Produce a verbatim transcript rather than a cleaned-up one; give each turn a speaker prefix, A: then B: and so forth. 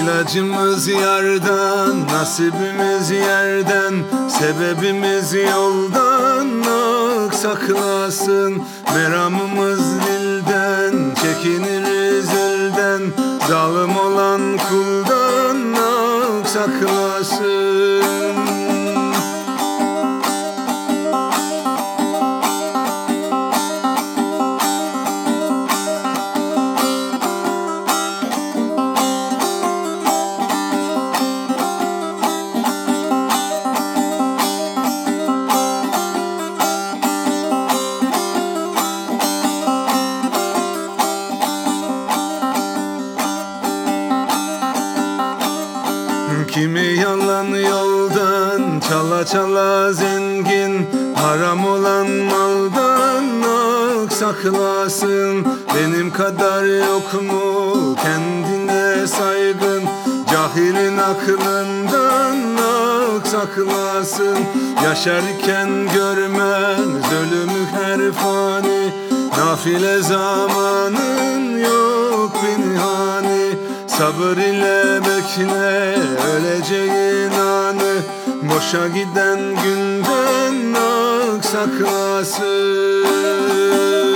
A: İlacımız yardan, nasibimiz yerden, sebebimiz yoldan. Ak saklasın meramımız dilden, çekiniriz elden, zalim olan kuldan. Ak saklasın. Kimi yalan yoldan, çala çala zengin, haram olan maldan. Ak saklasın, benim kadar yok mu kendine saygın, cahilin aklından. Ak saklasın, yaşarken görmez ölümü her fani, nafile zamanın yok pinhani. Sabır ile bekle öleceğin anı, boşa giden günden. Ak saklasın.